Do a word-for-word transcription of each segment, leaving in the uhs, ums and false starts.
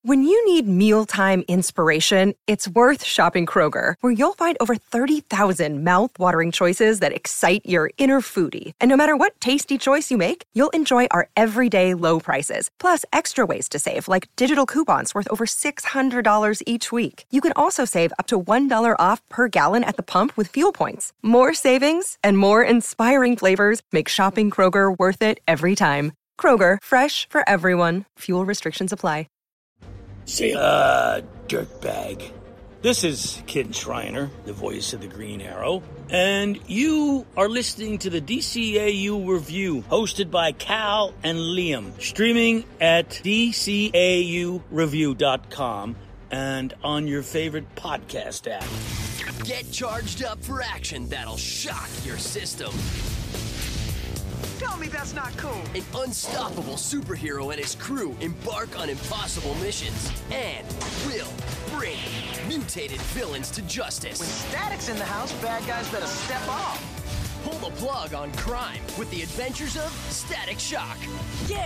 When you need mealtime inspiration, it's worth shopping Kroger, where you'll find over thirty thousand mouth-watering choices that excite your inner foodie. And no matter what tasty choice you make, you'll enjoy our everyday low prices, plus extra ways to save, like digital coupons worth over six hundred dollars each week. You can also save up to one dollar off per gallon at the pump with fuel points. More savings and more inspiring flavors make shopping Kroger worth it every time. Kroger, fresh for everyone. Fuel restrictions apply. Say, uh, dirtbag. This is Kid Shriner, the voice of the Green Arrow, and you are listening to the D C A U Review, hosted by Cal and Liam, streaming at D C A U review dot com and on your favorite podcast app. Get charged up for action that'll shock your system. Tell me that's not cool. An unstoppable superhero and his crew embark on impossible missions and will bring mutated villains to justice. When Static's in the house, bad guys better step off. Pull the plug on crime with the adventures of Static Shock. Yeah!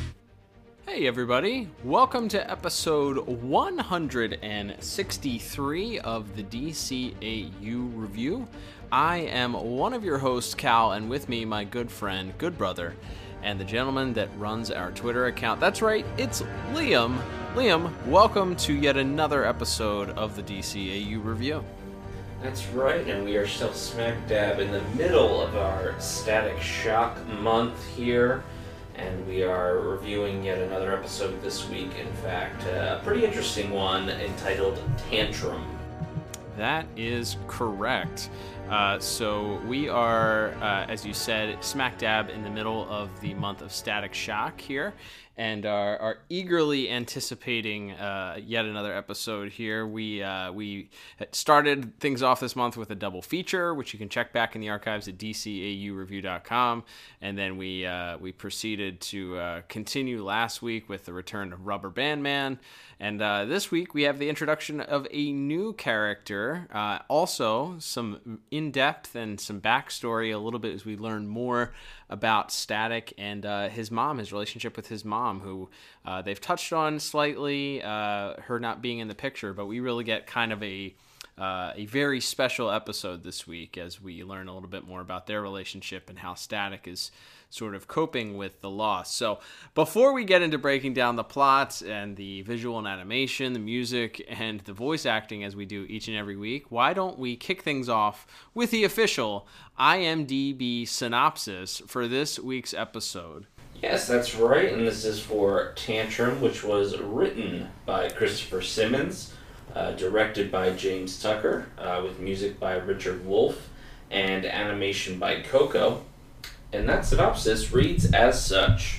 Hey everybody, welcome to episode one hundred sixty-three of the D C A U Review. I am one of your hosts, Cal, and with me, my good friend, good brother, and the gentleman that runs our Twitter account. That's right, it's Liam. Liam, welcome to yet another episode of the D C A U Review. That's right, and we are still smack dab in the middle of our Static Shock month here, and we are reviewing yet another episode this week. In fact, a pretty interesting one entitled Tantrum. That is correct. Uh, so we are, uh, as you said, smack dab in the middle of the month of Static Shock here, and are, are eagerly anticipating uh, yet another episode here. We uh, we started things off this month with a double feature, which you can check back in the archives at D C A U review dot com, and then we uh, we proceeded to uh, continue last week with the return of Rubber Band Man, and uh, this week we have the introduction of a new character, uh, also some in-depth and some backstory a little bit as we learn more about Static and uh, his mom, his relationship with his mom, who uh, they've touched on slightly, uh, her not being in the picture, but we really get kind of a uh, a very special episode this week as we learn a little bit more about their relationship and how Static is sort of coping with the loss. So before we get into breaking down the plots and the visual and animation, the music, and the voice acting as we do each and every week, why don't we kick things off with the official I M D B synopsis for this week's episode? Yes, that's right, and this is for Tantrum, which was written by Christopher Simmons, uh, directed by James Tucker, uh, with music by Richard Wolff, and animation by Coco. And that synopsis reads as such.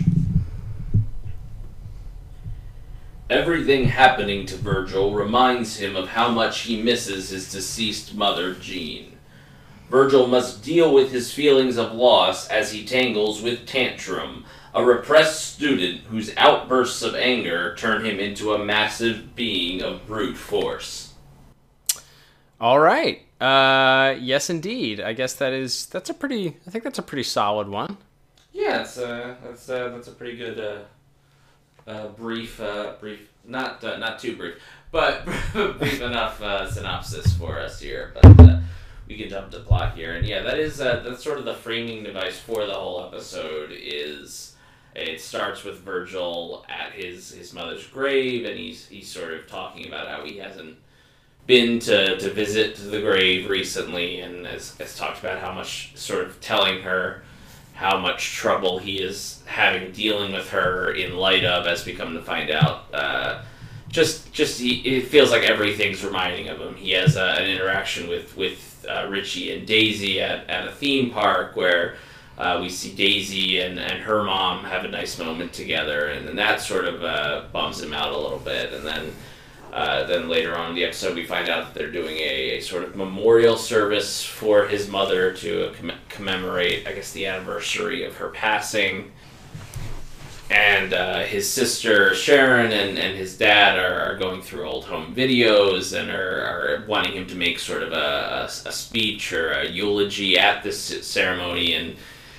Everything happening to Virgil reminds him of how much he misses his deceased mother, Jean. Virgil must deal with his feelings of loss as he tangles with Tantrum, a repressed student whose outbursts of anger turn him into a massive being of brute force. All right. Uh, yes, indeed. I guess that is, that's a pretty, I think that's a pretty solid one. Yeah, it's, uh, that's, uh, that's a pretty good, uh, uh, brief, uh, brief, not, uh, not too brief, but brief enough, uh, synopsis for us here, but, uh, we can jump to plot here, and yeah, that is, uh, that's sort of the framing device for the whole episode is, it starts with Virgil at his, his mother's grave, and he's, he's sort of talking about how he hasn't been to, to visit the grave recently, and has, has talked about how much, sort of telling her how much trouble he is having dealing with her in light of, as we come to find out, uh, just, just he, it feels like everything's reminding of him. He has uh, an interaction with, with uh, Richie and Daisy at, at a theme park where uh, we see Daisy and, and her mom have a nice moment together, and then that sort of uh, bums him out a little bit, and then Uh, then later on in the episode, we find out that they're doing a, a sort of memorial service for his mother to com- commemorate, I guess, the anniversary of her passing. And uh, his sister Sharon and, and his dad are, are going through old home videos and are, are wanting him to make sort of a, a, a speech or a eulogy at this ceremony. And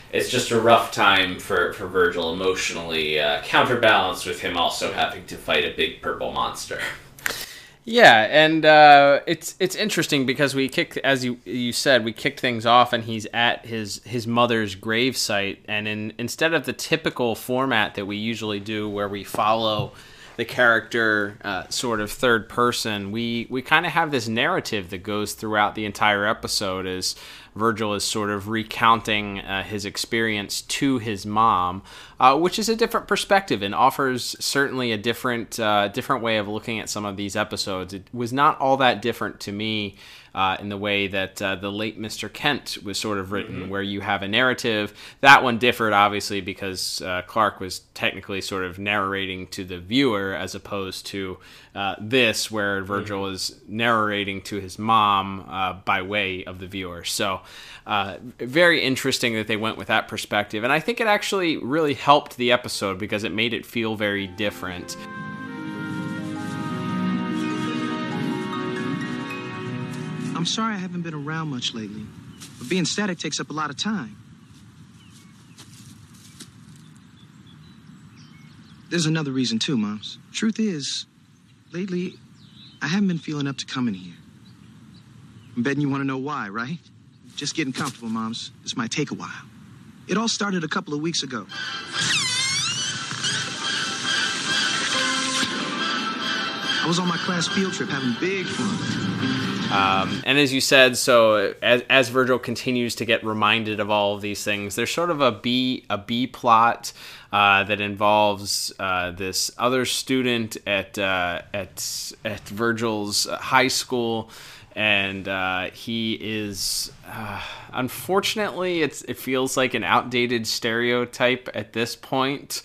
it's just a rough time for, for Virgil emotionally, uh, counterbalanced with him also having to fight a big purple monster. Yeah, and uh, it's it's interesting because we kicked, as you you said, we kicked things off, and he's at his his mother's gravesite, and in instead of the typical format that we usually do, where we follow the character uh, sort of third person, we we kind of have this narrative that goes throughout the entire episode as Virgil is sort of recounting uh, his experience to his mom, uh, which is a different perspective and offers certainly a different uh, different way of looking at some of these episodes. It was not all that different to me uh, in the way that uh, the late Mister Kent was sort of written, mm-hmm. where you have a narrative. That one differed, obviously, because uh, Clark was technically sort of narrating to the viewer as opposed to uh, this, where Virgil mm-hmm. is narrating to his mom uh, by way of the viewer. So uh, very interesting that they went with that perspective. And I think it actually really helped the episode because it made it feel very different. I'm sorry I haven't been around much lately, but being static takes up a lot of time. There's another reason too, Moms. Truth is, lately, I haven't been feeling up to coming here. I'm betting you want to know why, right? Just getting comfortable, Moms. This might take a while. It all started a couple of weeks ago. I was on my class field trip having big fun. Um, and as you said, so as, as Virgil continues to get reminded of all of these things, there's sort of a B a B plot uh, that involves uh, this other student at uh, at at Virgil's high school, and uh, he is uh, unfortunately it's it feels like an outdated stereotype at this point.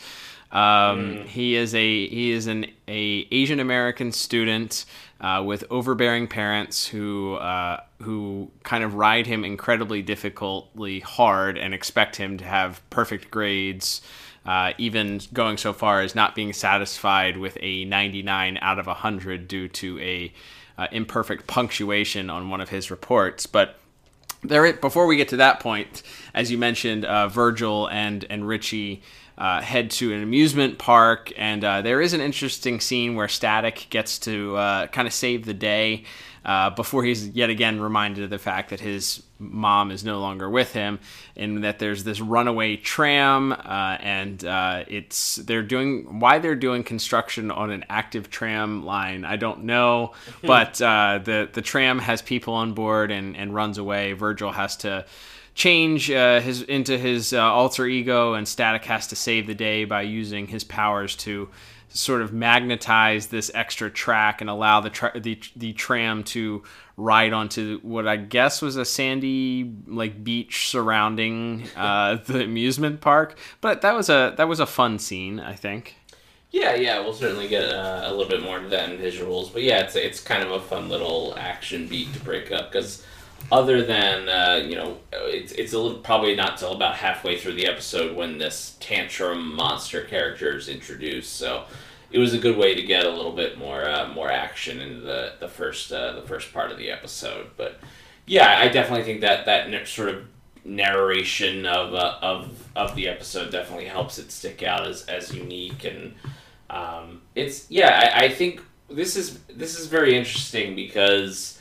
Um, mm. He is a he is an a Asian American student uh, with overbearing parents who uh, who kind of ride him incredibly difficultly hard and expect him to have perfect grades, uh, even going so far as not being satisfied with a ninety-nine out of one hundred due to a uh, imperfect punctuation on one of his reports. But there, before we get to that point, as you mentioned, uh, Virgil and and Richie Uh, head to an amusement park, and uh, there is an interesting scene where Static gets to uh, kind of save the day uh, before he's yet again reminded of the fact that his mom is no longer with him, and that there's this runaway tram, uh, and uh, it's they're doing why they're doing construction on an active tram line, I don't know, but uh, the the tram has people on board and and runs away. Virgil has to change uh, his into his uh, alter ego, and Static has to save the day by using his powers to sort of magnetize this extra track and allow the tra- the the tram to ride onto what I guess was a sandy like beach surrounding uh, the amusement park. But that was a that was a fun scene, I think. Yeah, yeah, we'll certainly get uh, a little bit more into that in visuals. But yeah, it's it's kind of a fun little action beat to break up because. Other than, uh, you know, it's it's a little, probably not till about halfway through the episode when this tantrum monster character is introduced. So it was a good way to get a little bit more uh, more action into the the first uh, the first part of the episode. But yeah, I definitely think that that sort of narration of uh, of of the episode definitely helps it stick out as as unique. And um, it's yeah, I, I think this is this is very interesting because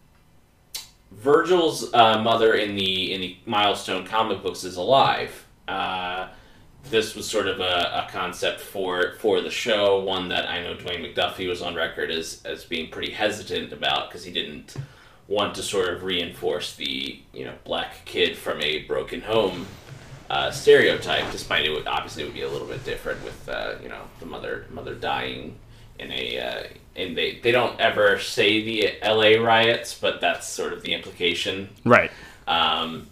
Virgil's uh, mother in the in the Milestone comic books is alive. Uh, this was sort of a, a concept for for the show, one that I know Dwayne McDuffie was on record as as being pretty hesitant about because he didn't want to sort of reinforce the you know black kid from a broken home uh, stereotype. Despite it would obviously it would be a little bit different with uh, you know the mother mother dying in a. Uh, And they, they don't ever say the L A riots, but that's sort of the implication. Right. Um,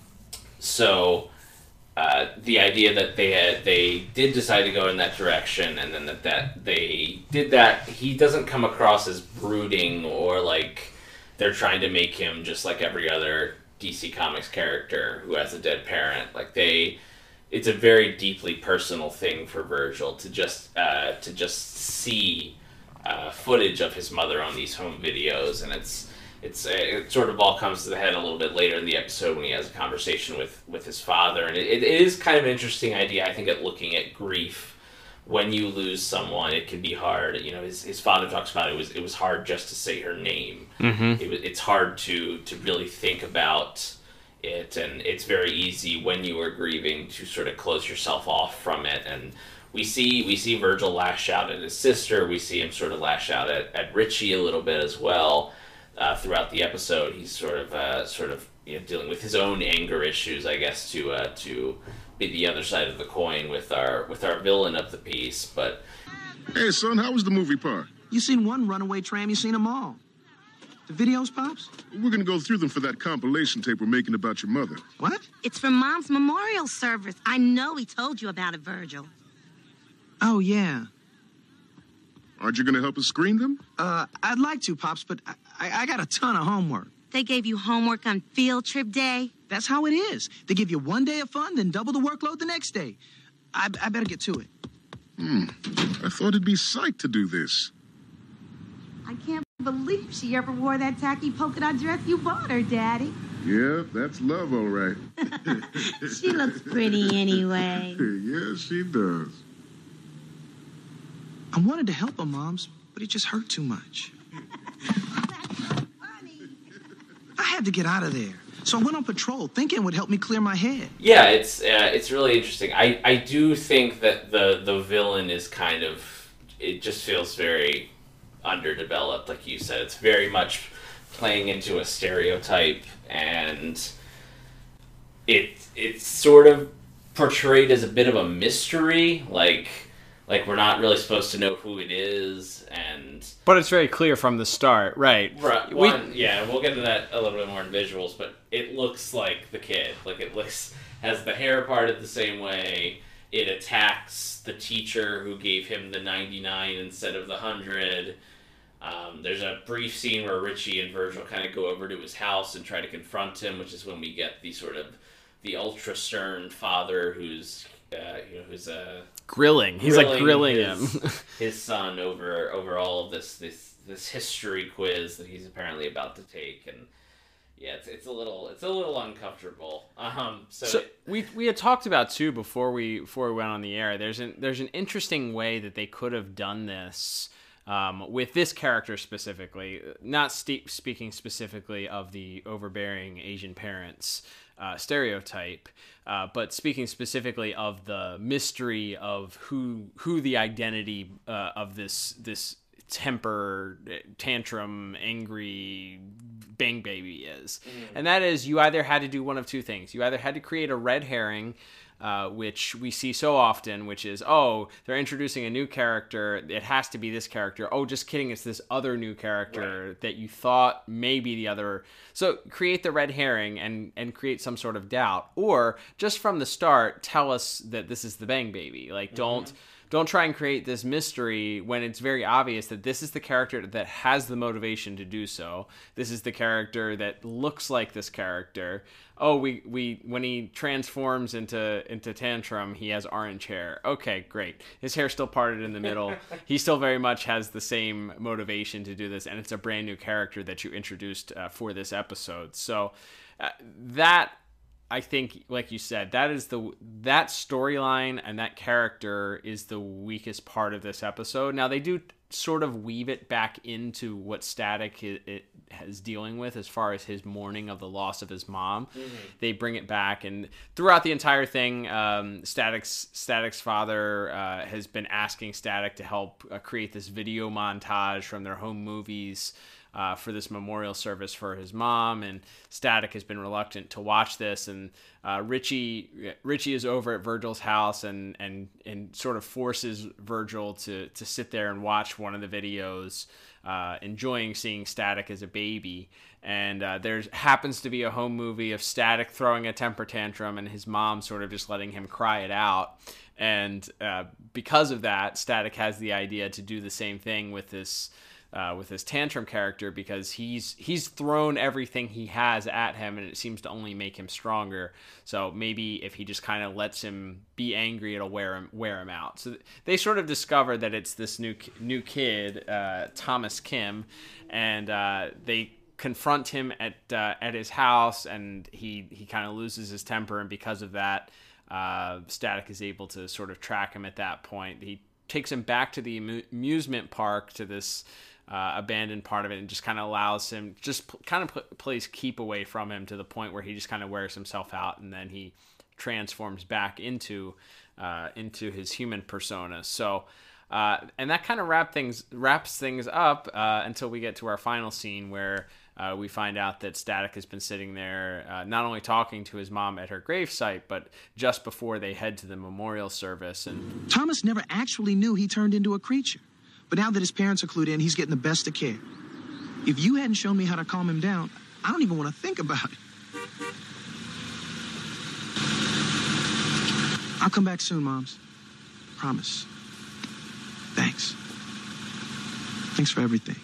so uh, the idea that they had, they did decide to go in that direction, and then that, that they did that, he doesn't come across as brooding or like they're trying to make him just like every other D C Comics character who has a dead parent. Like they, it's a very deeply personal thing for Virgil to just uh, to just see. Uh, footage of his mother on these home videos, and it's it's it sort of all comes to the head a little bit later in the episode when he has a conversation with, with his father. And it, it is kind of an interesting idea, I think, at looking at grief. When you lose someone, it can be hard. You know, his, his father talks about it was it was hard just to say her name. Mm-hmm. It was, it's hard to, to really think about it, and it's very easy when you are grieving to sort of close yourself off from it. And we see we see Virgil lash out at his sister. We see him sort of lash out at, at Richie a little bit as well. Uh, throughout the episode, he's sort of uh, sort of you know, dealing with his own anger issues, I guess, to uh, to be the other side of the coin with our with our villain of the piece. But hey, son, how was the movie park? You seen one runaway tram, you seen them all. The videos, Pops? We're gonna go through them for that compilation tape we're making about your mother. What? It's for Mom's memorial service. I know he told you about it, Virgil. Oh, yeah. Aren't you gonna help us screen them? Uh, I'd like to, Pops, but I, I, I got a ton of homework. They gave you homework on field trip day? That's how it is. They give you one day of fun, then double the workload the next day. I, I better get to it. Hmm. I thought it'd be psyched to do this. I can't believe she ever wore that tacky polka dot dress you bought her, Daddy. Yeah, that's love, all right. She looks pretty anyway. Yeah, she does. I wanted to help her, Moms, but it just hurt too much. I had to get out of there. So I went on patrol, thinking it would help me clear my head. yeah, it's uh, it's really interesting. I, I do think that the the villain is kind of, it just feels very underdeveloped, like you said. It's very much playing into a stereotype, and it it's sort of portrayed as a bit of a mystery, like like we're not really supposed to know who it is, and But it's very clear from the start, right? right, We- one, yeah, we'll get into that a little bit more in visuals, but it looks like the kid, like it looks has the hair parted the same way. It attacks the teacher who gave him the ninety-nine instead of the one hundred. Um, there's a brief scene where Richie and Virgil kind of go over to his house and try to confront him, which is when we get the sort of the ultra stern father who's uh, you know who's uh, Grilling. He's like grilling his, him. his son over over all of this this this history quiz that he's apparently about to take, and yeah, it's it's a little it's a little uncomfortable. Um, so, So it, we we had talked about too before we before we went on the air. There's an there's an interesting way that they could have done this um, with this character specifically. Not st- speaking specifically of the overbearing Asian parents uh, stereotype, uh, but speaking specifically of the mystery of who who the identity uh, of this this temper tantrum angry bang baby is. Mm. And that is, you either had to do one of two things. You either had to create a red herring, uh, which we see so often, which is, oh, they're introducing a new character, it has to be this character. Oh, just kidding, it's this other new character right. that you thought may be the other. So create the red herring and and create some sort of doubt, or just from the start tell us that this is the bang baby. Like mm-hmm. don't Don't try and create this mystery when it's very obvious that this is the character that has the motivation to do so. This is the character that looks like this character. Oh, we, we when he transforms into into Tantrum, he has orange hair. Okay, great. His hair's still parted in the middle. He still very much has the same motivation to do this, and it's a brand new character that you introduced uh, for this episode. So uh, that... I think, like you said, that is the that storyline and that character is the weakest part of this episode. Now, they do sort of weave it back into what Static it, it is dealing with as far as his mourning of the loss of his mom. Mm-hmm. They bring it back, and throughout the entire thing, um, Static's Static's father uh, has been asking Static to help uh, create this video montage from their home movies Uh, for this memorial service for his mom, and Static has been reluctant to watch this, and uh, Richie Richie is over at Virgil's house and and and sort of forces Virgil to to sit there and watch one of the videos, uh, enjoying seeing Static as a baby. And uh, there happens to be a home movie of Static throwing a temper tantrum and his mom sort of just letting him cry it out. And uh, because of that, Static has the idea to do the same thing with this Uh, with his Tantrum character, because he's he's thrown everything he has at him, and it seems to only make him stronger. So maybe if he just kind of lets him be angry, it'll wear him wear him out. So they sort of discover that it's this new new kid, uh, Thomas Kim, and uh, they confront him at uh, at his house, and he he kind of loses his temper, and because of that, uh, Static is able to sort of track him at that point. He takes him back to the amu- amusement park, to this uh, abandoned part of it, and just kind of allows him, just p- kind of p- plays keep away from him to the point where he just kind of wears himself out, and then he transforms back into uh, into his human persona. So. Uh, and that kind of wrap things wraps things up uh, until we get to our final scene, where uh, we find out that Static has been sitting there, uh, not only talking to his mom at her gravesite, but just before they head to the memorial service. And Thomas never actually knew he turned into a creature. But now that his parents are clued in, he's getting the best of care. If you hadn't shown me how to calm him down, I don't even want to think about it. I'll come back soon, Moms. Promise. Thanks. Thanks for everything.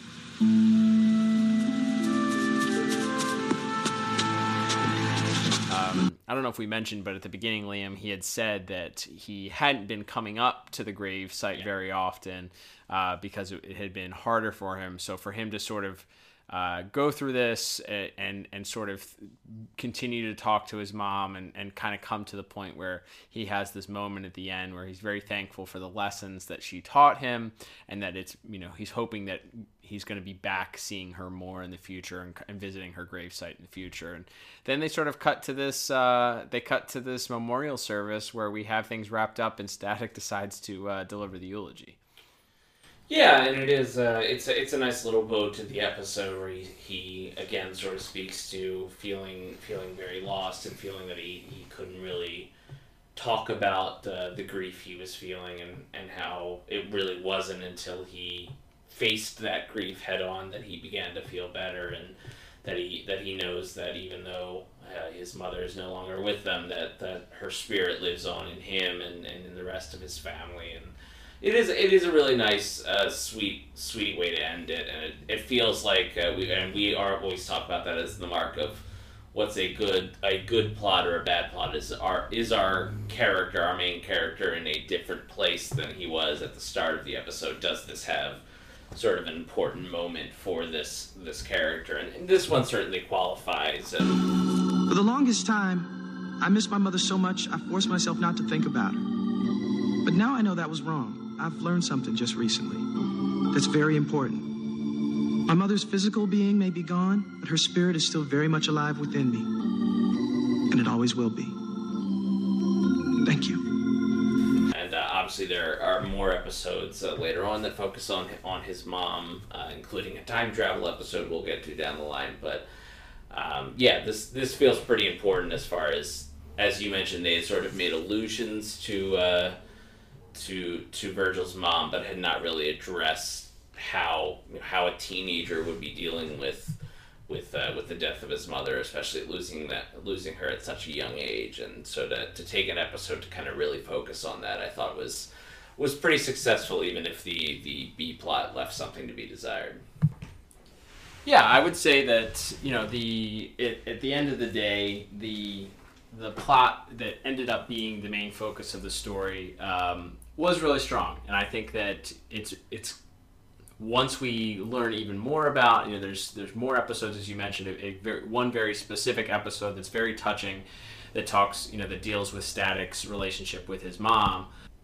Um, I don't know if we mentioned, but at the beginning, Liam, he had said that he hadn't been coming up to the grave site yeah. very often uh, because it had been harder for him. So for him to sort of uh, go through this and, and and sort of continue to talk to his mom and, and kind of come to the point where he has this moment at the end where he's very thankful for the lessons that she taught him, and that it's, you know, he's hoping that he's going to be back seeing her more in the future and, and visiting her gravesite in the future. And then they sort of cut to this, uh, they cut to this memorial service where we have things wrapped up and Static decides to uh, deliver the eulogy. Yeah, and it is, uh, it's, a, it's a nice little bow to the episode where he, he, again, sort of speaks to feeling feeling very lost and feeling that he, he couldn't really talk about uh, the grief he was feeling, and, and how it really wasn't until he faced that grief head on that he began to feel better, and that he that he knows that even though uh, his mother is no longer with them, that, that her spirit lives on in him and, and in the rest of his family. And it is it is a really nice, uh, sweet sweet way to end it, and it, it feels like uh, we and we are always talk about that as the mark of what's a good a good plot or a bad plot. Is our is our character, our main character, in a different place than he was at the start of the episode? Does this have sort of an important moment for this this character? And, and this one certainly qualifies. And for the longest time, I missed my mother so much I forced myself not to think about her. But now I know that was wrong. I've learned something just recently that's very important. My mother's physical being may be gone, but her spirit is still very much alive within me. And it always will be. Thank you. And uh, obviously there are more episodes uh, later on that focus on on his mom, uh, including a time travel episode we'll get to down the line. But um, yeah, this this feels pretty important as far as, as you mentioned, they had sort of made allusions to uh, to to Virgil's mom, but had not really addressed how how a teenager would be dealing with with uh, with the death of his mother, especially losing that losing her at such a young age. And so to to take an episode to kind of really focus on that, I thought was was pretty successful, even if the the B plot left something to be desired. Yeah, I would say that, you know, the it, at the end of the day, the the plot that ended up being the main focus of the story um, was really strong, and I think that it's it's once we learn even more about, you know, there's there's more episodes, as you mentioned, a, a very, one very specific episode that's very touching, that talks, you know, that deals with Static's relationship with his mom.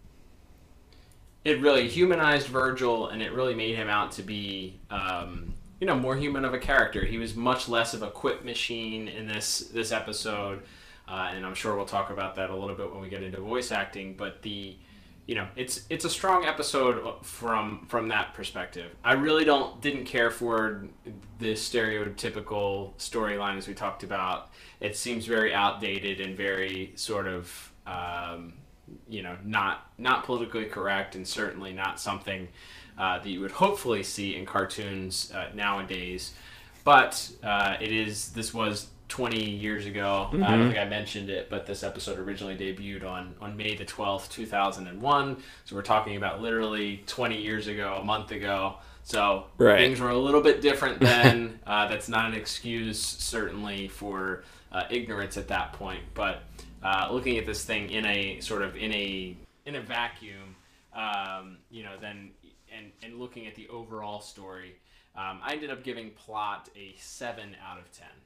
It really humanized Virgil, and it really made him out to be, um, you know, more human of a character. He was much less of a quip machine in this this episode. Uh, and I'm sure we'll talk about that a little bit when we get into voice acting, but the, you know, it's it's a strong episode from from that perspective. I really don't didn't care for the stereotypical storyline as we talked about. It seems very outdated and very sort of, um, you know, not not politically correct, and certainly not something uh, that you would hopefully see in cartoons uh, nowadays. But uh, it is this was twenty years ago. Mm-hmm. I don't think I mentioned it, but this episode originally debuted on, on May the twelfth, two thousand one. So we're talking about literally twenty years ago, a month ago. So right. Things were a little bit different then. uh, that's not an excuse, certainly, for uh, ignorance at that point. But uh, looking at this thing in a sort of in a in a vacuum, um, you know, then and, and looking at the overall story, um, I ended up giving plot a seven out of ten.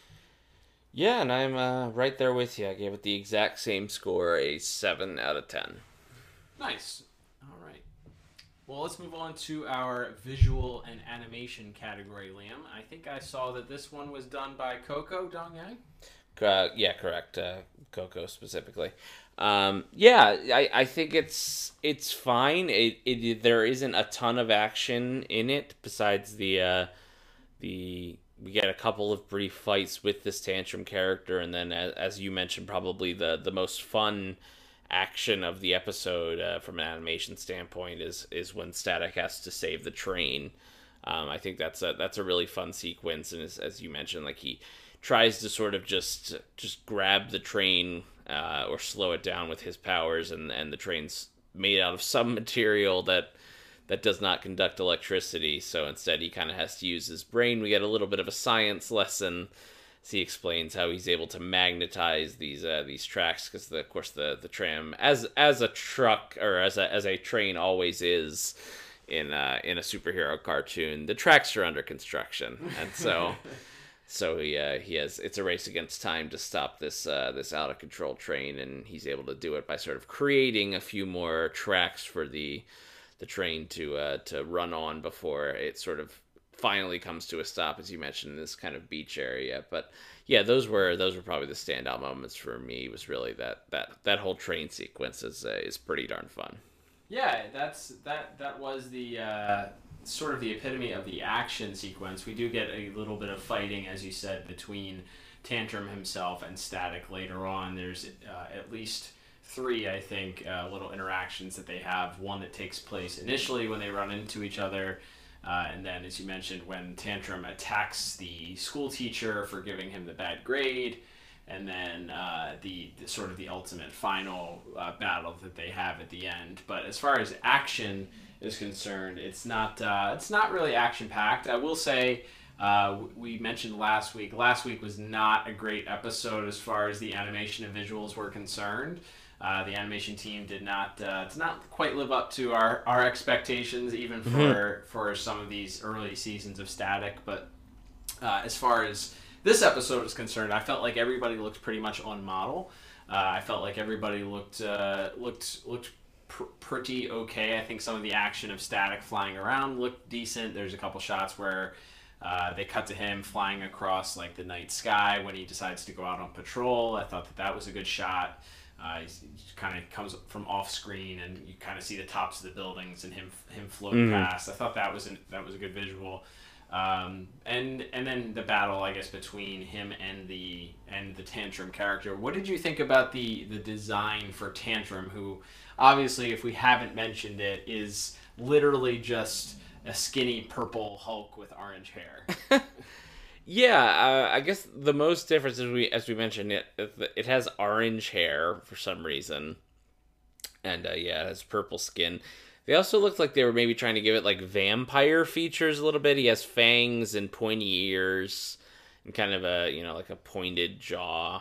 Yeah, and I'm uh, right there with you. I gave it the exact same score, a seven out of ten. Nice. All right. Well, let's move on to our visual and animation category, Liam. I think I saw that this one was done by Coco Dong Yang. Uh, yeah, correct. Uh, Coco specifically. Um, yeah, I, I think it's it's fine. It, it there isn't a ton of action in it besides the uh, the we get a couple of brief fights with this Tantrum character, and then as, as you mentioned, probably the the most fun action of the episode uh, from an animation standpoint is is when Static has to save the train. Um, I think that's a that's a really fun sequence, and as, as you mentioned, like he tries to sort of just just grab the train uh, or slow it down with his powers, and, and the train's made out of some material that that does not conduct electricity, so instead he kind of has to use his brain. We get a little bit of a science lesson as he explains how he's able to magnetize these uh, these tracks, because of course the, the tram, as as a truck or as a as a train always is in uh, in a superhero cartoon, the tracks are under construction, and so. So he uh, he has it's a race against time to stop this uh, this out of control train, and he's able to do it by sort of creating a few more tracks for the the train to uh, to run on before it sort of finally comes to a stop, as you mentioned, in this kind of beach area. But yeah, those were those were probably the standout moments for me. Was really that that that whole train sequence is uh, is pretty darn fun. Yeah, that's that that was the. Uh... sort of the epitome of the action sequence. We do get a little bit of fighting, as you said, between Tantrum himself and Static later on. There's uh, at least three, I think, uh, little interactions that they have. One that takes place initially when they run into each other, uh, and then, as you mentioned, when Tantrum attacks the school teacher for giving him the bad grade, and then uh, the, the sort of the ultimate final uh, battle that they have at the end. But as far as action is concerned, it's not uh, it's not really action packed. I will say, uh, we mentioned last week. Last week was not a great episode as far as the animation and visuals were concerned. Uh, the animation team did not uh, did not quite live up to our, our expectations, even for mm-hmm. for some of these early seasons of Static. But uh, as far as this episode is concerned, I felt like everybody looked pretty much on model. Uh, I felt like everybody looked uh, looked looked. Pr- pretty okay. I think some of the action of Static flying around looked decent. There's a couple shots where uh, they cut to him flying across like the night sky when he decides to go out on patrol. I thought that that was a good shot. Uh, he kind of comes from off screen, and you kind of see the tops of the buildings and him him float mm. past. I thought that was an, that was a good visual. Um, and and then the battle, I guess, between him and the and the Tantrum character. What did you think about the the design for Tantrum, who obviously, if we haven't mentioned it, is literally just a skinny purple Hulk with orange hair? Yeah, uh, I guess the most difference is we, as we mentioned, it it has orange hair for some reason, and uh, yeah, it has purple skin. They also looked like they were maybe trying to give it like vampire features a little bit. He has fangs and pointy ears, and kind of a you know like a pointed jaw.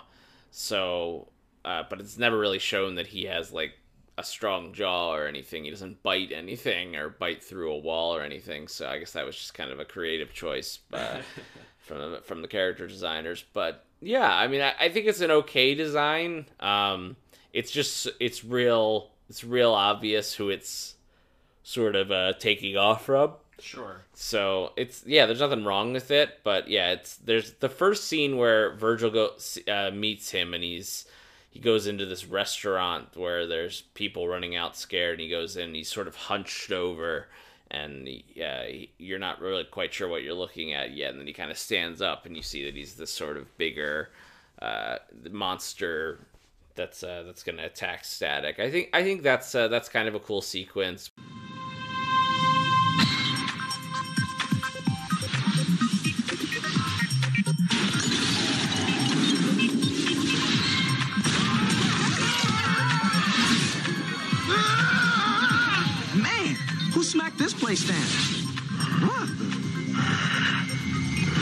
So, uh, but it's never really shown that he has like a strong jaw or anything. He doesn't bite anything or bite through a wall or anything. So I guess that was just kind of a creative choice uh, from the, from the character designers. But yeah, I mean, I, I think it's an okay design. Um, it's just it's real. It's real obvious who it's sort of uh, taking off from. Sure. So it's yeah, there's nothing wrong with it. But yeah, it's there's the first scene where Virgil go, uh, meets him, and he's. He goes into this restaurant where there's people running out scared, and he goes in, he's sort of hunched over, and he, yeah, he, you're not really quite sure what you're looking at yet, and then he kind of stands up, and you see that he's this sort of bigger uh, monster that's uh, that's going to attack Static. I think I think that's uh, that's kind of a cool sequence. Smack this place down. What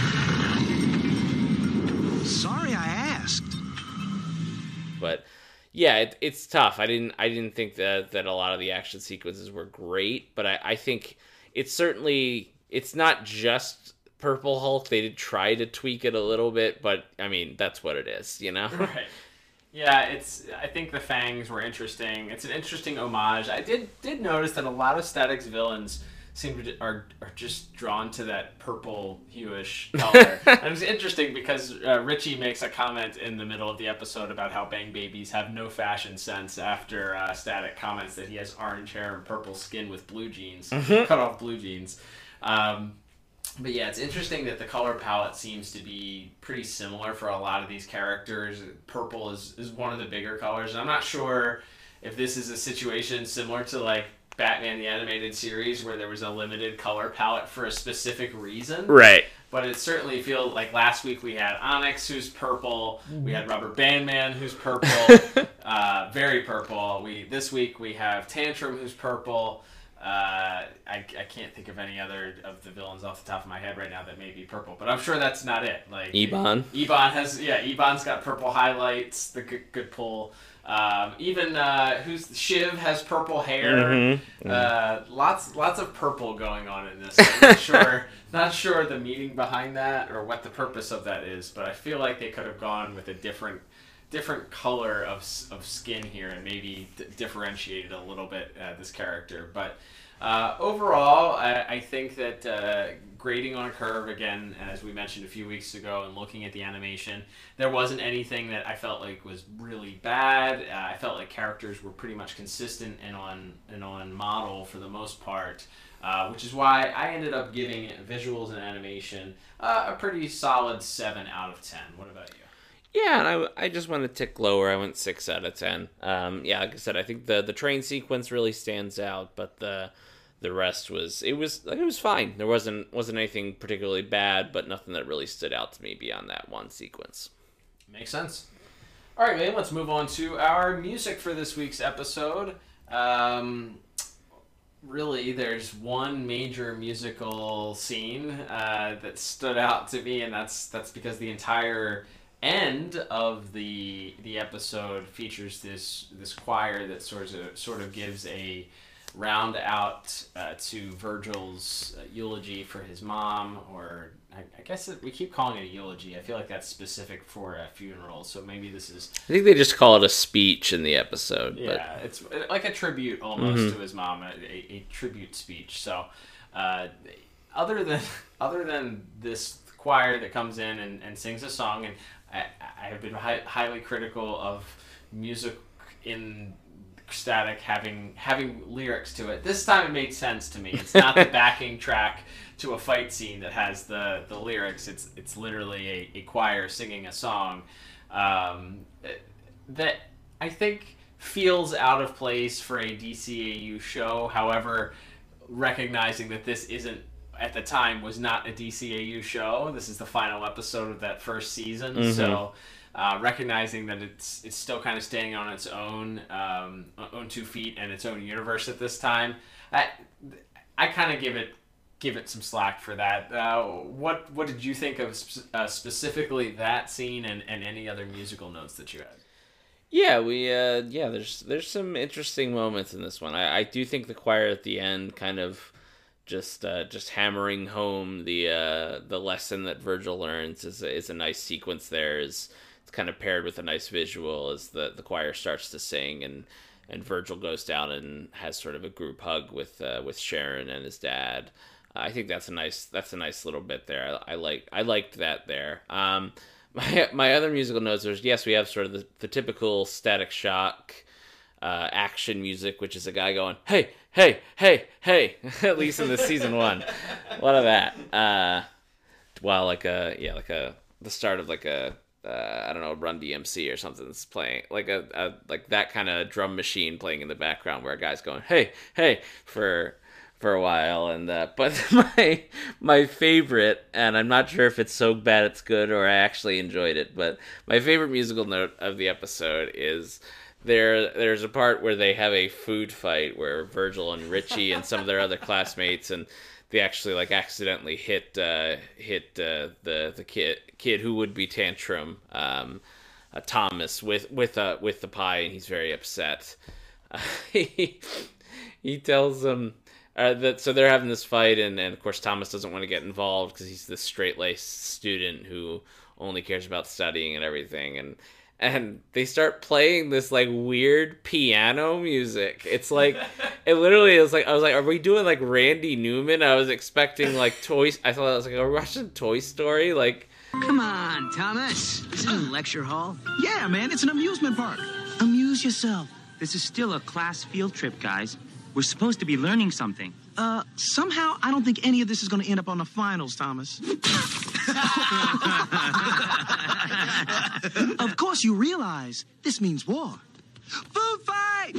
the... Sorry I asked. But yeah, it, it's tough. I didn't I didn't think that that a lot of the action sequences were great, but I, I think it's certainly it's not just Purple Hulk. They did try to tweak it a little bit, but I mean that's what it is, you know. Right. Yeah, it's. I think the fangs were interesting. It's an interesting homage. I did did notice that a lot of Static's villains seem to are are just drawn to that purple hueish color. And it's interesting because uh, Richie makes a comment in the middle of the episode about how Bang Babies have no fashion sense after uh, Static comments that he has orange hair and purple skin with blue jeans, mm-hmm. cut off blue jeans. Um, But yeah, it's interesting that the color palette seems to be pretty similar for a lot of these characters. Purple is, is one of the bigger colors. And I'm not sure if this is a situation similar to like Batman the Animated Series where there was a limited color palette for a specific reason. Right. But it certainly feels like last week we had Onyx, who's purple. We had Rubber Band Man, who's purple. uh, very purple. We This week we have Tantrum, who's purple. Uh, I, I can't think of any other of the villains off the top of my head right now that may be purple, but I'm sure that's not it. Like Ebon. Ebon has, yeah, Ebon's got purple highlights, the good, good pull. Um, even, uh, who's, Shiv has purple hair. Mm-hmm. Uh, lots, lots of purple going on in this. I'm not sure, not sure the meaning behind that or what the purpose of that is, but I feel like they could have gone with a different, different color of, of skin here and maybe d- differentiated a little bit uh, this character. But uh, overall, I, I think that uh, grading on a curve, again, as we mentioned a few weeks ago, and looking at the animation, there wasn't anything that I felt like was really bad. Uh, I felt like characters were pretty much consistent and on and on model for the most part, uh, which is why I ended up giving visuals and animation uh, a pretty solid seven out of ten. What about you? Yeah, and I, I just went a tick lower. I went six out of ten. Um, yeah, like I said, I think the, the train sequence really stands out, but the the rest was it was like it was fine. There wasn't wasn't anything particularly bad, but nothing that really stood out to me beyond that one sequence. Makes sense. All right, man. Let's move on to our music for this week's episode. Um, really, there's one major musical scene uh, that stood out to me, and that's that's because the entire end of the the episode features this this choir that sort of sort of gives a round out uh, to Virgil's uh, eulogy for his mom, or I, I guess it, we keep calling it a eulogy. I feel like that's specific for a funeral, so maybe this is. I think they just call it a speech in the episode. Yeah, but... it's like a tribute almost mm-hmm. to his mom, a, a, a tribute speech. So, uh, other than other than this choir that comes in and, and sings a song, and I, I have been hi- highly critical of music in Static having having lyrics to it. This time it made sense to me. It's not the backing track to a fight scene that has the, the lyrics. It's it's literally a, a choir singing a song um, that I think feels out of place for a D C A U show. However, recognizing that this isn't at the time was not a D C A U show. This is the final episode of that first season, mm-hmm. so uh, recognizing that it's it's still kind of staying on its own um, own two feet and its own universe at this time. I I kind of give it give it some slack for that. Uh, what what did you think of sp- uh, specifically that scene and, and any other musical notes that you had? Yeah, we uh, yeah. There's there's some interesting moments in this one. I, I do think the choir at the end kind of just uh, just hammering home the uh, the lesson that Virgil learns is a, is a nice sequence there. Is it's kind of paired with a nice visual as the, the choir starts to sing and, and Virgil goes down and has sort of a group hug with uh, with Sharon and his dad. Uh, I think that's a nice that's a nice little bit there. I, I like I liked that there. Um, my my other musical notes are yes, we have sort of the, the typical Static Shock uh, action music, which is a guy going hey. Hey, hey, hey, at least in the season one. A lot of that. Uh, well, like a, yeah, like a, the start of like a, uh, I don't know, Run D M C or something that's playing, like a, a like that kind of drum machine playing in the background where a guy's going, hey, hey, for, for a while. And, uh, but my, my favorite, and I'm not sure if it's so bad it's good or I actually enjoyed it, but my favorite musical note of the episode is There, there's a part where they have a food fight where Virgil and Richie and some of their other classmates, and they actually like accidentally hit uh, hit uh, the the kid kid who would be Tantrum, um, uh, Thomas with with uh, with the pie, and he's very upset. Uh, he he tells them uh, that so they're having this fight, and, and of course Thomas doesn't want to get involved because he's this straight-laced student who only cares about studying and everything, and and they start playing this like weird piano music. It's like it literally is like I was like, are we doing like Randy Newman? I was expecting like toys. I thought I was like, are we watching Toy Story? Like, Come on, Thomas. This isn't a lecture hall. Yeah, man, it's an amusement park. Amuse yourself. This is still a class field trip, guys. We're supposed to be learning something. Uh, somehow I don't think any of this is going to end up on the finals, Thomas. Of course you realize this means war. Food fight!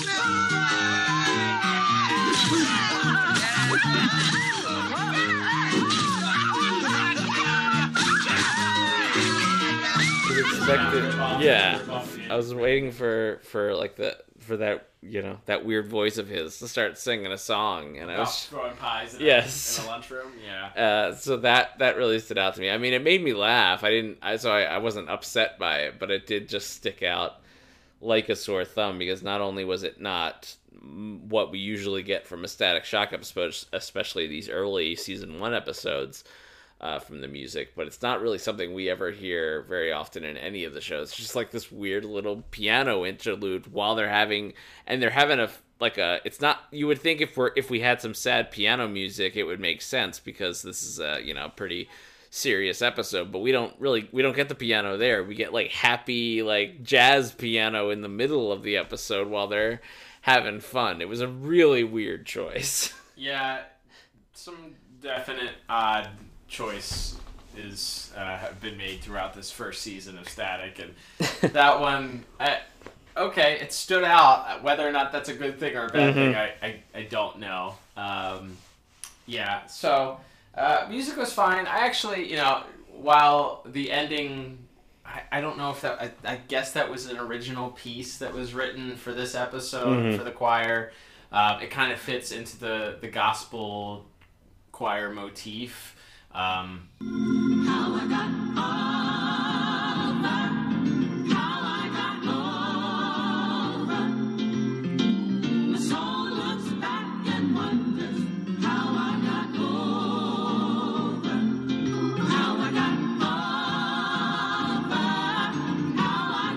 expected, yeah. I was waiting for for like the for that you know that weird voice of his to start singing a song, and I was throwing pies in, yes a, in a lunchroom. Yeah. Uh, so that that really stood out to me. I mean, it made me laugh. I didn't. I so I, I wasn't upset by it, but it did just stick out like a sore thumb because not only was it not what we usually get from a Static Shock episode, especially these early season one episodes. Uh, from the music, but it's not really something we ever hear very often in any of the shows. It's just like this weird little piano interlude while they're having, and they're having a like a. It's not. You would think if we're if we had some sad piano music, it would make sense because this is a you know pretty serious episode. But we don't really we don't get the piano there. We get like happy like jazz piano in the middle of the episode while they're having fun. It was a really weird choice. Yeah, some definite odd. choice is uh, have been made throughout this first season of Static, and that one, I, okay, it stood out. Whether or not that's a good thing or a bad Mm-hmm. thing, I, I, I don't know. Um, yeah, so uh, music was fine. I actually, you know, while the ending, I, I don't know if that, I, I guess that was an original piece that was written for this episode Mm-hmm. for the choir. Um, it kind of fits into the, the gospel choir motif. Um, how I got over, how I got over. My soul looks back and wonders how I got over, how I got over, how I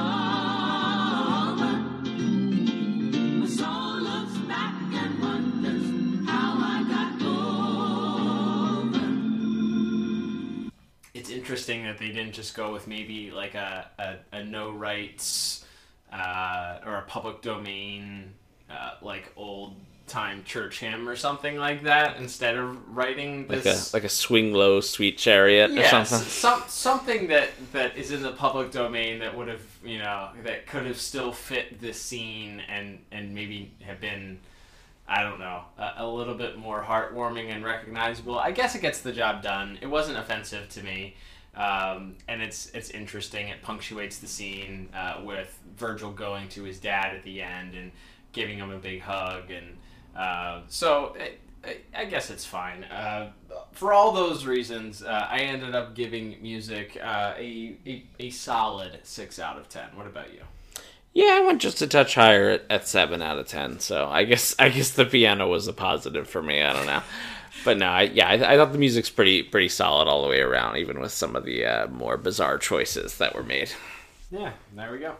got over. My soul looks back and wonders how I got over. It's interesting that they didn't just go with maybe like a, a, a no rights uh, or a public domain uh, like old time church hymn or something like that instead of writing this Like a like a swing low sweet chariot yes, or something. some something that, that is in the public domain that would have you know that could have still fit this scene and, and maybe have been I don't know, a, a little bit more heartwarming and recognizable. I guess it gets the job done. It wasn't offensive to me, um, and it's it's interesting. It punctuates the scene uh, with Virgil going to his dad at the end and giving him a big hug, and uh, so it, I, I guess it's fine. Uh, for all those reasons, uh, I ended up giving music uh, a, a a solid six out of ten. What about you? Yeah, I went just a touch higher at, at seven out of ten. So I guess I guess the piano was a positive for me. I don't know, but no, I, yeah, I, I thought the music's pretty pretty solid all the way around, even with some of the uh, more bizarre choices that were made. Yeah, there we go.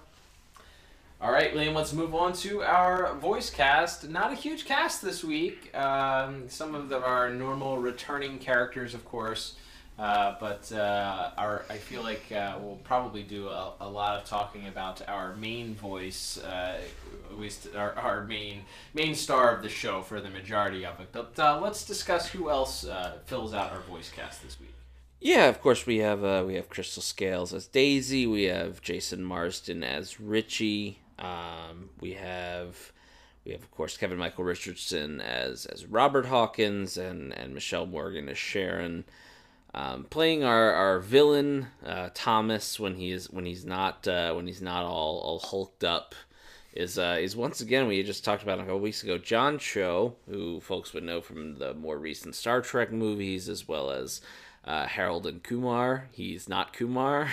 All right, Liam, let's move on to our voice cast. Not a huge cast this week. Um, some of the, our normal returning characters, of course. Uh, but uh, our, I feel like uh, we'll probably do a, a lot of talking about our main voice, uh, at least our, our main main star of the show for the majority of it. But uh, let's discuss who else uh, fills out our voice cast this week. Yeah, of course we have uh, we have Crystal Scales as Daisy. We have Jason Marsden as Richie. Um, we have we have of course Kevin Michael Richardson as as Robert Hawkins and and Michelle Morgan as Sharon. Um, playing our, our villain uh, Thomas when he's when he's not uh, when he's not all, all hulked up is uh, is once again we just talked about a couple weeks ago John Cho, who folks would know from the more recent Star Trek movies as well as uh, Harold and Kumar. He's not Kumar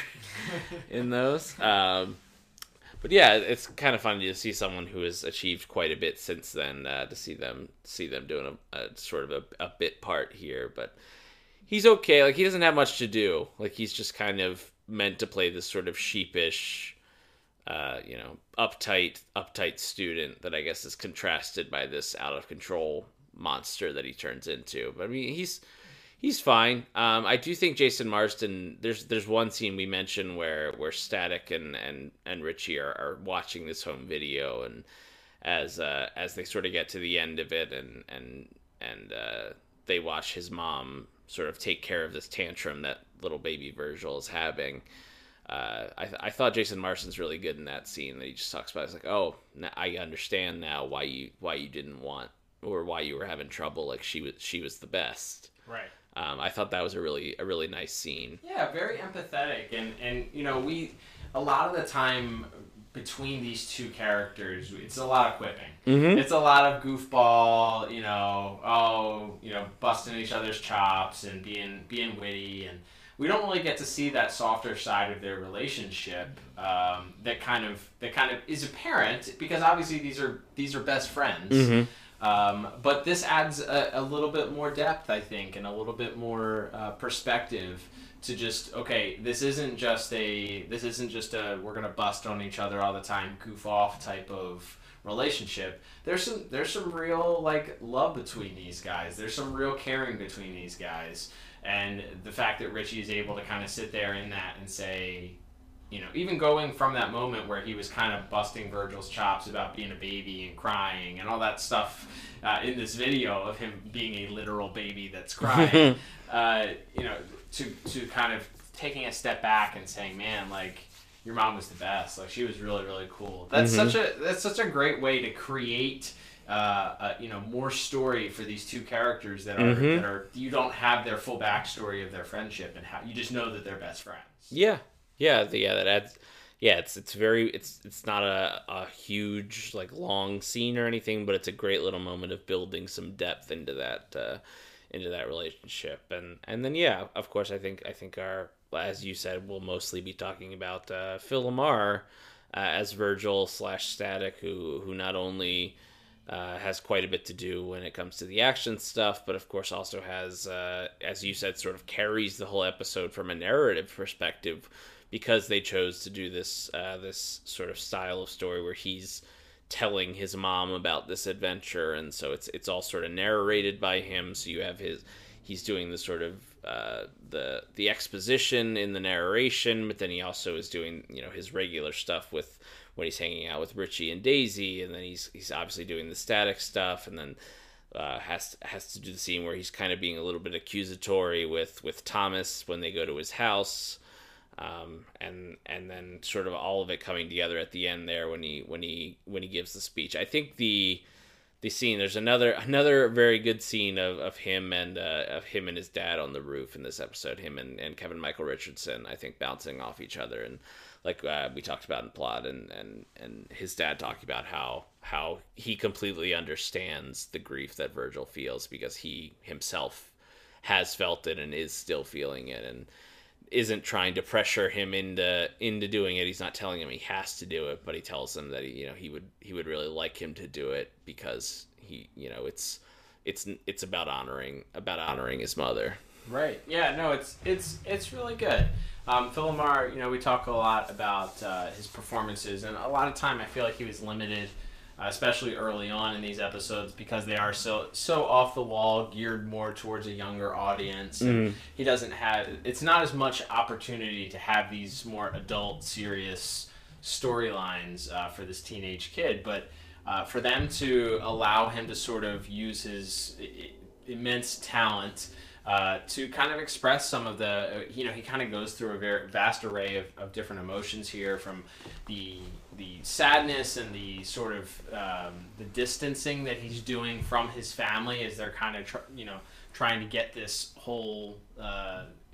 in those. Um, but yeah, it's kind of funny to see someone who has achieved quite a bit since then, uh, to see them see them doing a, a sort of a, a bit part here. But he's okay. Like, he doesn't have much to do. Like, he's just kind of meant to play this sort of sheepish, uh, you know, uptight, uptight student that I guess is contrasted by this out of control monster that he turns into. But I mean, he's he's fine. Um, I do think Jason Marsden. There's there's one scene we mentioned where where Static and and and Richie are, are watching this home video, and as uh, as they sort of get to the end of it, and and and uh, they watch his mom sort of take care of this tantrum that little baby Virgil is having. Uh, I, th- I thought Jason Marsden's really good in that scene that he just talks about. It's like, oh, I understand now why you why you didn't want, or why you were having trouble. Like, she was she was the best. Right. Um, I thought that was a really a really nice scene. Yeah, very empathetic, and and you know, we a lot of the time between these two characters, it's a lot of quipping. Mm-hmm. It's a lot of goofball, you know, oh, you know, busting each other's chops and being being witty, and we don't really get to see that softer side of their relationship um, that kind of that kind of is apparent, because obviously these are these are best friends. Mm-hmm. Um, but this adds a, a little bit more depth, I think, and a little bit more uh, perspective to just, okay, this isn't just a this isn't just a we're gonna bust on each other all the time, goof off type of relationship. There's some there's some real, like, love between these guys. There's some real caring between these guys, and the fact that Richie is able to kind of sit there in that and say, you know, even going from that moment where he was kind of busting Virgil's chops about being a baby and crying and all that stuff uh, in this video of him being a literal baby that's crying, uh, you know, to to kind of taking a step back and saying, man, like, your mom was the best. Like, she was really, really cool. That's Mm-hmm. such a that's such a great way to create, uh, uh, you know, more story for these two characters that are Mm-hmm. that are you don't have their full backstory of their friendship, and how you just know that they're best friends. Yeah, yeah, the- yeah. That adds. Yeah, it's it's very it's it's not a, a huge, like, long scene or anything, but it's a great little moment of building some depth into that uh, into that relationship, and and then yeah, of course, I think I think our, as you said, we'll mostly be talking about uh, Phil Lamar uh, as Virgil slash Static, who who not only uh, has quite a bit to do when it comes to the action stuff, but of course also has, uh, as you said, sort of carries the whole episode from a narrative perspective, because they chose to do this uh, this sort of style of story where he's telling his mom about this adventure, and so it's it's all sort of narrated by him. So you have his he's doing the sort of uh, the the exposition in the narration, but then he also is doing, you know, his regular stuff with when he's hanging out with Richie and Daisy, and then he's he's obviously doing the Static stuff, and then uh, has has to do the scene where he's kind of being a little bit accusatory with with Thomas when they go to his house. Um, and and then sort of all of it coming together at the end there when he when he when he gives the speech. I think the the scene there's another another very good scene of, of him and uh, of him and his dad on the roof in this episode. Him and, and Kevin Michael Richardson, I think, bouncing off each other, and like uh, we talked about in plot, and, and, and his dad talking about how how he completely understands the grief that Virgil feels, because he himself has felt it and is still feeling it, and isn't trying to pressure him into into doing it. He's not telling him he has to do it, but he tells him that he, you know, he would he would really like him to do it, because he, you know, it's it's it's about honoring about honoring his mother. Right. Yeah. No. It's it's it's really good. Um, Phil Lamar, you know, we talk a lot about uh, his performances, and a lot of time I feel like he was limited, uh, especially early on in these episodes, because they are so so off the wall, geared more towards a younger audience. And Mm. he doesn't have, it's not as much opportunity to have these more adult, serious storylines uh, for this teenage kid. But uh, for them to allow him to sort of use his i- immense talent uh, to kind of express some of the, you know, he kind of goes through a very vast array of, of different emotions here, from the the sadness and the sort of um, the distancing that he's doing from his family as they're kind of tr- you know trying to get this whole uh,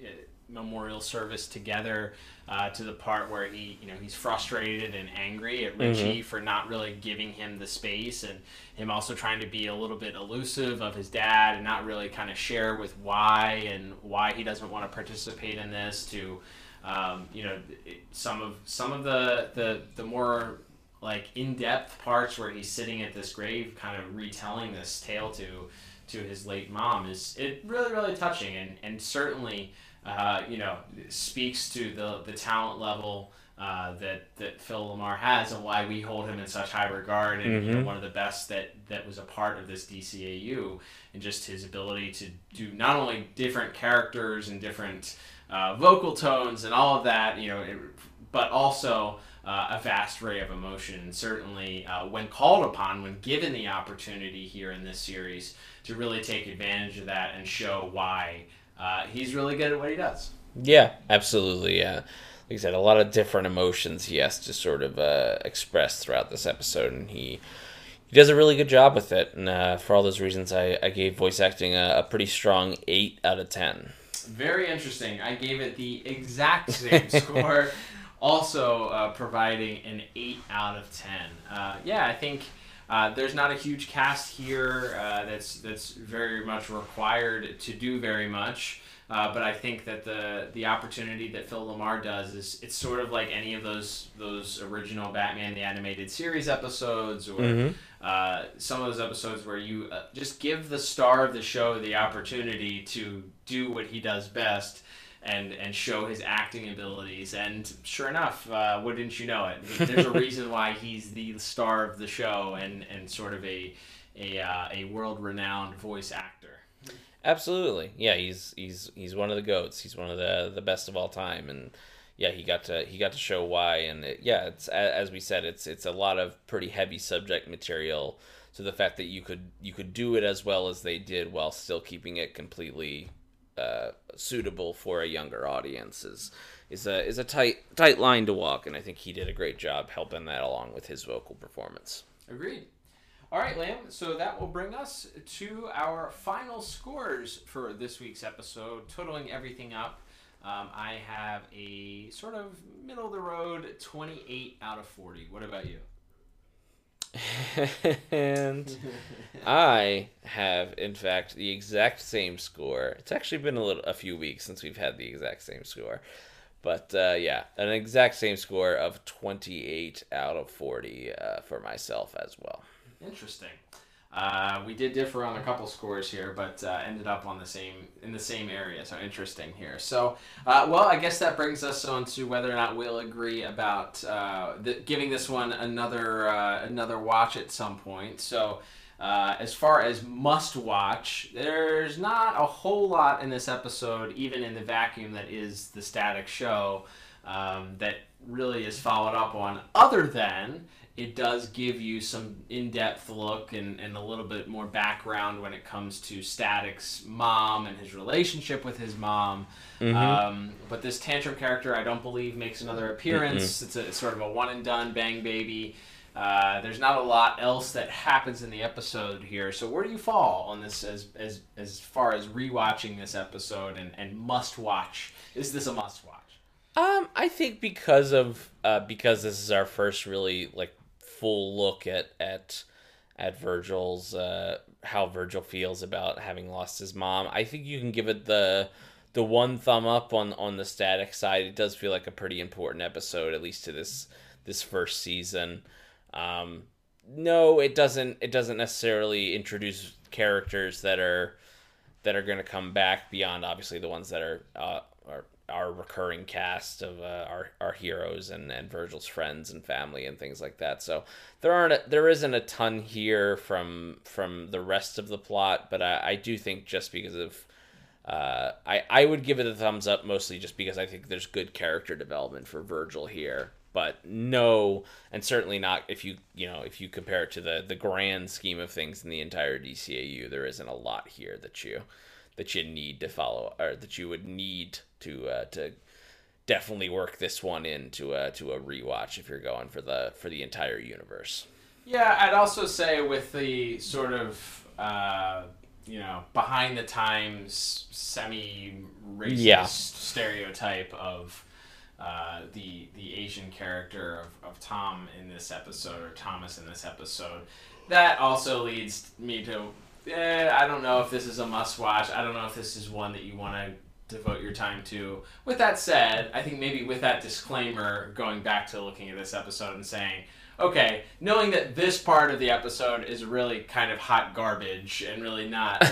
memorial service together uh, to the part where he, you know, he's frustrated and angry at Richie mm-hmm. for not really giving him the space, and him also trying to be a little bit elusive of his dad and not really kind of share with why and why he doesn't want to participate in this. To um, you know, some of some of the the the more like in-depth parts where he's sitting at this grave, kind of retelling this tale to to his late mom, is it really really touching, and and certainly. Uh, you know, speaks to the the talent level uh, that that Phil LaMarr has, and why we hold him in such high regard, and mm-hmm. you know, one of the best that that was a part of this D C A U, and just his ability to do not only different characters and different uh, vocal tones and all of that, you know, it, but also uh, a vast array of emotion. And certainly, uh, when called upon, when given the opportunity here in this series, to really take advantage of that and show why. Uh, he's really good at what he does. Yeah, absolutely. Yeah, like I said, a lot of different emotions he has to sort of uh, express throughout this episode, and he he does a really good job with it. And uh, for all those reasons, I, I gave voice acting a, a pretty strong eight out of ten. Very interesting. I gave it the exact same score, also uh, providing an eight out of ten. Uh, yeah, I think. Uh, there's not a huge cast here uh, that's that's very much required to do very much, uh, but I think that the the opportunity that Phil LaMarr does is it's sort of like any of those those original Batman the Animated Series episodes, or mm-hmm. uh, some of those episodes where you uh, just give the star of the show the opportunity to do what he does best. And and show his acting abilities, and sure enough, uh, wouldn't you know it? There's a reason why he's the star of the show, and, and sort of a a uh, a world renowned voice actor. Absolutely, yeah. He's he's he's one of the goats. He's one of the the best of all time, and yeah, he got to he got to show why. And it, yeah, it's as we said, it's it's a lot of pretty heavy subject material. So the fact that you could you could do it as well as they did while still keeping it completely. Uh, suitable for a younger audience is is a is a tight tight line to walk, and I think he did a great job helping that along with his vocal performance. Agreed. All right, Liam. So that will bring us to our final scores for this week's episode, totaling everything up. Um, I have a sort of middle of the road twenty-eight out of forty. What about you? And I have, in fact, the exact same score. It's actually been a little, a few weeks since we've had the exact same score, but uh, yeah, an exact same score of twenty-eight out of forty uh, for myself as well. Interesting. Uh, we did differ on a couple scores here, but uh, ended up on the same in the same area. So interesting here. So, uh, well, I guess that brings us on to whether or not we'll agree about uh, the, giving this one another uh, another watch at some point. So, uh, as far as must watch, there's not a whole lot in this episode, even in the vacuum that is the Static Show, um, that really is followed up on, other than. It does give you some in-depth look and, and a little bit more background when it comes to Static's mom and his relationship with his mom. Mm-hmm. Um, but this Tantrum character, I don't believe, makes another appearance. Mm-hmm. It's, a, it's sort of a one-and-done bang baby. Uh, there's not a lot else that happens in the episode here. So where do you fall on this as as, as far as rewatching this episode and, and must-watch? Is this a must-watch? Um, I think because of uh, because this is our first really like full look at at at Virgil's uh, how Virgil feels about having lost his mom. I think you can give it the the one thumb up on on the Static side. It does feel like a pretty important episode, at least to this this first season. Um, no, it doesn't. It doesn't necessarily introduce characters that are that are going to come back beyond obviously the ones that are uh, are. our recurring cast of uh, our our heroes and, and Virgil's friends and family and things like that. So there aren't a, there isn't a ton here from from the rest of the plot, but I, I do think just because of uh, I I would give it a thumbs up mostly just because I think there's good character development for Virgil here. But no, and certainly not if you you know if you compare it to the the grand scheme of things in the entire D C A U, there isn't a lot here that you that you need to follow or that you would need to uh, to definitely work this one into a to a rewatch if you're going for the for the entire universe. Yeah, I'd also say with the sort of uh, you know, behind the times, semi-racist Yeah. stereotype of uh, the the Asian character of, of Tom in this episode, or Thomas in this episode. That also leads me to, eh, I don't know if this is a must-watch. I don't know if this is one that you want to devote your time to. With that said, I think maybe with that disclaimer, going back to looking at this episode and saying, okay, knowing that this part of the episode is really kind of hot garbage and really not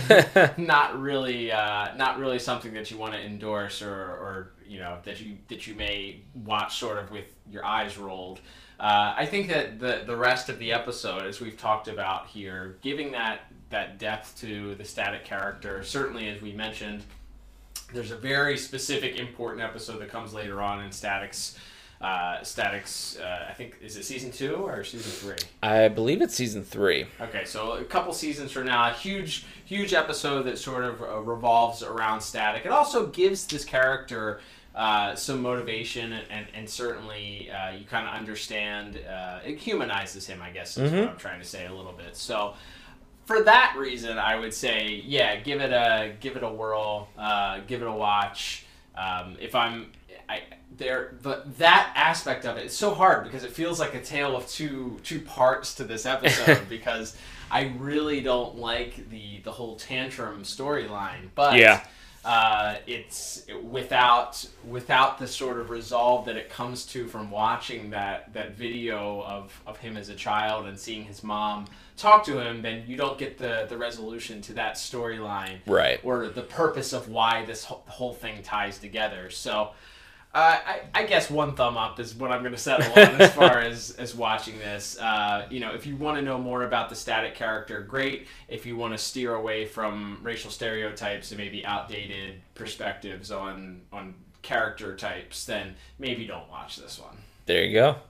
not really uh, not really something that you want to endorse, or, or you know, that you that you may watch sort of with your eyes rolled. Uh, I think that the the rest of the episode, as we've talked about here, giving that that depth to the Static character, certainly as we mentioned, there's a very specific important episode that comes later on in Static's. Uh, Static's, uh, I think, is it season two or season three? I believe it's season three. Okay, so a couple seasons from now, a huge, huge episode that sort of uh, revolves around Static. It also gives this character uh, some motivation, and, and, and certainly uh, you kind of understand, uh, it humanizes him, I guess, is Mhm. what I'm trying to say a little bit. So, for that reason, I would say, yeah, give it a give it a whirl, uh, give it a watch. Um, if I'm, I there, but that aspect of it, it's so hard because it feels like a tale of two two parts to this episode because I really don't like the the whole tantrum storyline, but Yeah. uh, it's without without the sort of resolve that it comes to from watching that that video of of him as a child and seeing his mom talk to him, then you don't get the the resolution to that storyline, Right. or the purpose of why this whole, whole thing ties together. So uh, I, I guess one thumb up is what I'm going to settle on as far as, as watching this. Uh, you know, if you want to know more about the Static character, great. If you want to steer away from racial stereotypes and maybe outdated perspectives on on character types, then maybe don't watch this one. There you go.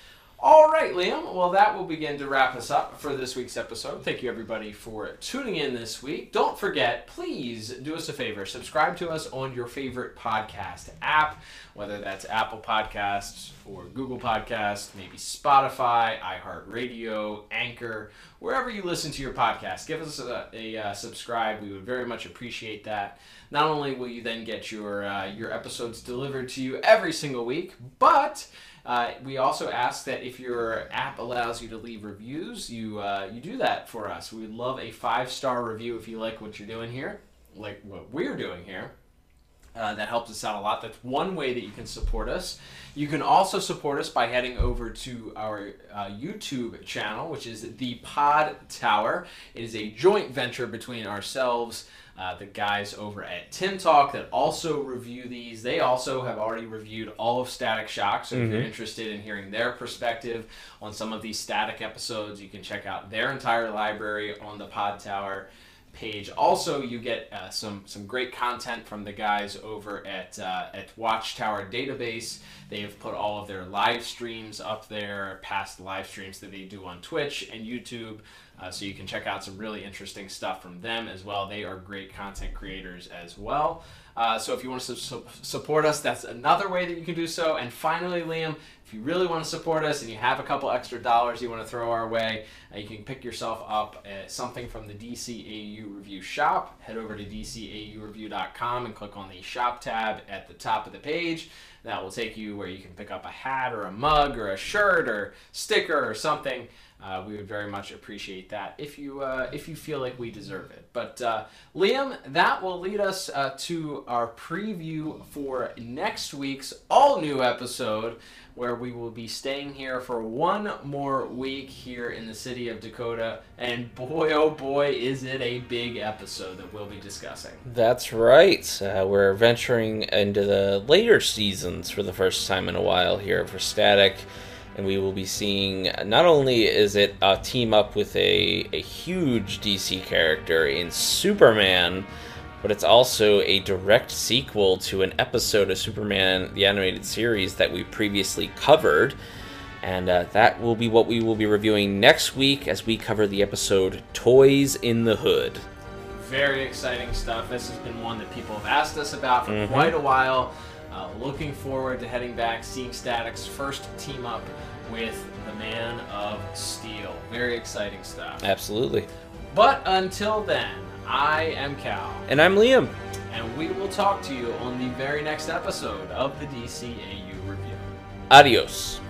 All right, Liam. Well, that will begin to wrap us up for this week's episode. Thank you, everybody, for tuning in this week. Don't forget, please do us a favor. Subscribe to us on your favorite podcast app, whether that's Apple Podcasts or Google Podcasts, maybe Spotify, iHeartRadio, Anchor, wherever you listen to your podcast. Give us a, a uh, subscribe. We would very much appreciate that. Not only will you then get your uh, your episodes delivered to you every single week, but Uh, we also ask that if your app allows you to leave reviews, you uh, you do that for us. We'd love a five-star review if you like what you're doing here, like what we're doing here. Uh, that helps us out a lot. That's one way that you can support us. You can also support us by heading over to our uh, YouTube channel, which is the Pod Tower. It is a joint venture between ourselves, Uh, the guys over at Tim Talk that also review these. They also have already reviewed all of Static Shock, so if you're Mhm. interested in hearing their perspective on some of these Static episodes, you can check out their entire library on the Pod Tower page. Also, you get uh, some some great content from the guys over at uh, at Watchtower Database. They have put all of their live streams up there, past live streams that they do on Twitch and YouTube. Uh, so you can check out some really interesting stuff from them as well. They are great content creators as well. Uh, so if you want to su- support us, that's another way that you can do so. And finally, Liam, if you really want to support us and you have a couple extra dollars you want to throw our way, uh, you can pick yourself up at something from the D C A U Review shop. Head over to D C A U review dot com and click on the shop tab at the top of the page. That will take you where you can pick up a hat or a mug or a shirt or sticker or something. Uh, we would very much appreciate that if you uh, if you feel like we deserve it. But uh, Liam, that will lead us uh, to our preview for next week's all-new episode, where we will be staying here for one more week here in the city of Dakota. And boy, oh boy, is it a big episode that we'll be discussing. That's right. Uh, we're venturing into the later seasons for the first time in a while here for Static. And we will be seeing, not only is it a team up with a, a huge D C character in Superman, but it's also a direct sequel to an episode of Superman, the animated series, that we previously covered. And uh, that will be what we will be reviewing next week as we cover the episode Toys in the Hood. Very exciting stuff. This has been one that people have asked us about for Mm-hmm. quite a while. Uh, looking forward to heading back, seeing Static's first team up with the Man of Steel. Very exciting stuff. Absolutely. But until then, I am Cal. And I'm Liam. And we will talk to you on the very next episode of the D C A U Review. Adios.